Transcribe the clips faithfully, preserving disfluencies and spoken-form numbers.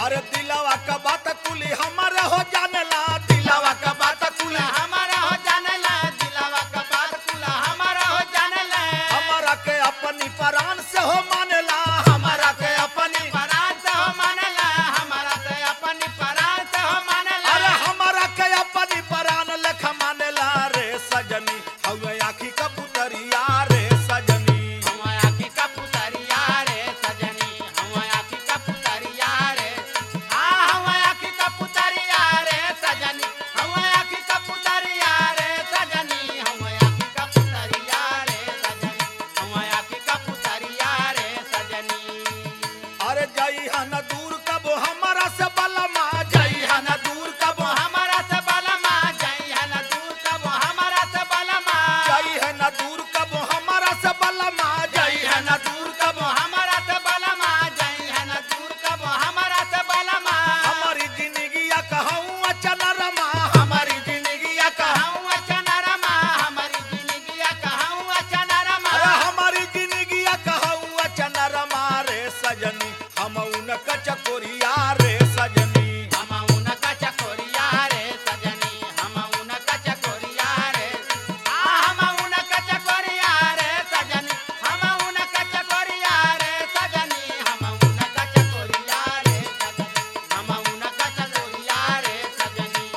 अरे दिलवा का बात कुली हमारे हो जानेला दिलवा का बात कुली हमारा हो जानेला दिलवा का बात कुला हमारा हो जानेला हमारा के अपनी परान से हो मानेला हमारा के अपनी परान से हो मानेला हमारा से अपनी परान से हो मानेला अरे हमारा के अपनी परान लेख मानेला रे सजनी हवे आखी का पुतरिया रे सजनी हमारा आँखी का पुतरिया रे सजनी हमारा आँखी का पुतरिया रे हाँ हमारा आँखी का पुतरिया रे सजनी हमारा आँखी का पुतरिया रे सजनी हमारा आँखी का पुतरिया रे सजनी हमारा आँखी का पुतरिया रे सजनी अरे जई हन दूर कब हमारा से बलमा जई हन दूर कब हमारा से बलमा जई है न दूर कब हमारा से बलमा जई है न दूर कब हमारा से बलमा जई है न दूर कब हमारा से बलमा जई है न दूर कब हमारा से बलमा हमारी जिंदगिया कहूँ अचनरमा हमारी जिंदगिया कहूँ कहूँ अचनरमा हमारी जिंदगिया कहूँ अचनरमा अरे हमारी जिंदगिया कहूँ अचनरमा रे सजनी हम उनका चकोरिया रे सजनी हम उनका चकोरिया रे सजनी हम उनका चकोरिया रे हाँ हम उनका चकोरिया रे सजनी हम उनका चकोरिया रे सजनी हम उनका चकोरिया रे सजनी हम उनका चकोरिया रे सजनी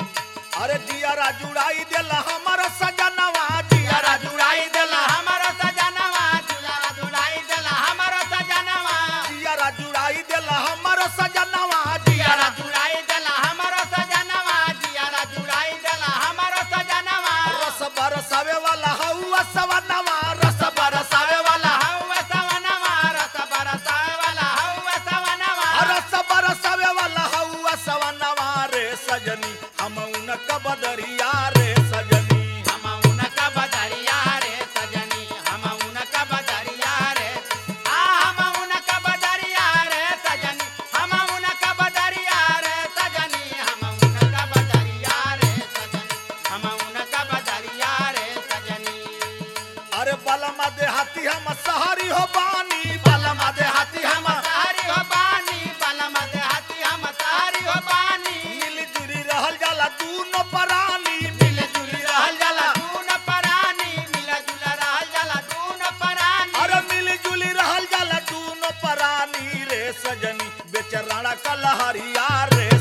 अरे दियारा जुड़ाई देला हमारा सजनवा दियारा जुड़ाई देला हमारा सजनवा दियारा जुड़ाई देला हमारा सजनवा दियारा जुड़ाई देला हमारा सजनवा दियारा दियारा जुड़ाई देला हमारा सजनवा दियारा जुड़ाई देला हमारा सजनवा रस बरसावे वाला हौवा सवनवा रस बरसावे वाला हौवे सवनवा रस बरसावे वाला हौवे सवनवा रस बरसावे वाला हौवा सवनवा रे सजनी हम उनका बदरिया रे सजनी हम उनका बदरिया रे सजनी हम उनका बदरिया रे आ हम उनका बदरिया रे सजनी हम उनका बदरिया रे सजनी हम उनका बदरिया रे सजनी हम उनका बदरिया रे सजनी अरे बलमा देहाती हम सहारी हो बानी बलमा देहाती हम सहारी हो बानी बलम देहाती हम सहारी हो बानी मिली जुली रहल जाला दूनो परानी मिल जुली रहल जाला दून परानी मिल जुल रहल जाला दून परानी अरे मिली जुली रहल जाला दूनो परानी रे सजनी बेचराना कलहरिया रे